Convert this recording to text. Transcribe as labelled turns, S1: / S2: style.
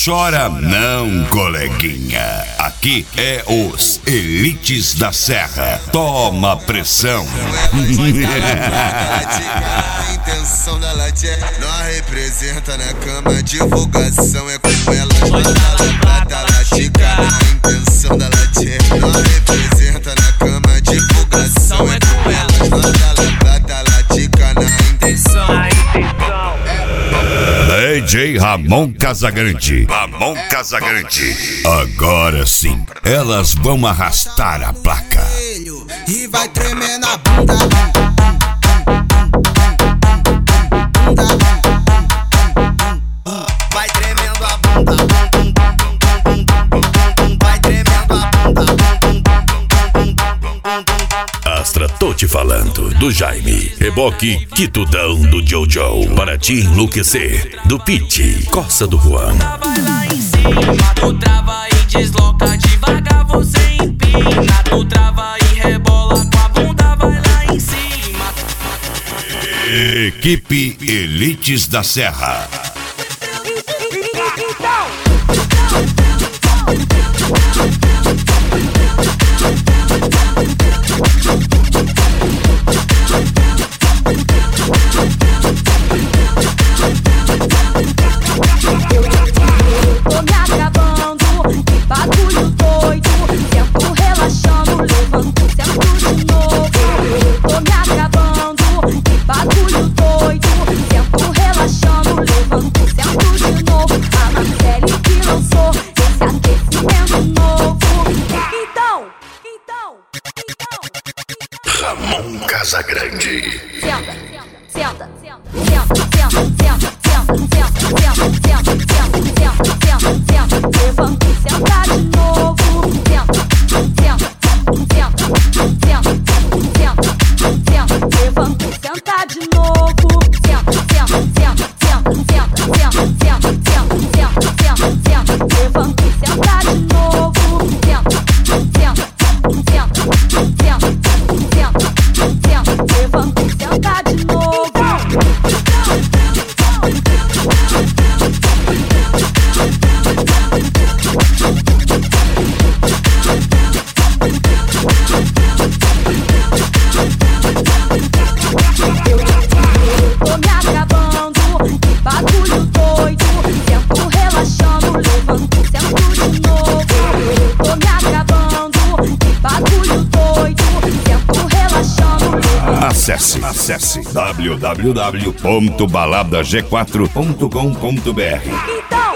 S1: chora não, coleguinha. Aqui é os Elites da Serra. Toma pressão.
S2: A intenção da latinha nós representa na cama. Divulgação é com elas. Manda latica. A intenção da latinha nós representa na cama. Divulgação é com elas. Manda latica na intenção.
S1: DJ Ramon Casagrande. Ramon Casagrande. Agora sim, elas vão arrastar a placa.
S2: E vai tremer na bunda. Vai tremendo a bunda. Vai tremendo a bunda.
S3: Astra, tô te falando do Jaime. Reboque Quitudão do Jojo. Para te enlouquecer. Do Pete, Coça do Juan.
S4: Vai lá em cima, tu trava e desloca devagar, você empina. Tu trava e rebola com a bunda, vai lá em cima.
S1: Equipe Elites da Serra.
S5: Tô me acabando, que bagulho doido. Sento relaxando, levanto, sento de novo. Tô me acabando, que bagulho doido. Sento relaxando, levanto, sento de novo. A Marcele que lançou esse aquecimento novo. Então.
S3: Ramon Casagrande.
S5: Senta. Levanta e senta de novo. Levanta e senta de novo. Levanta e senta de novo. Levanta e senta de novo. Tô me acabando, que bagulho doido. Sento relaxando, levanto, sento de novo. Tô me acabando, que bagulho doido. Sento relaxando, levanto.
S1: Acesse www.baladag4.com.br.
S5: Então.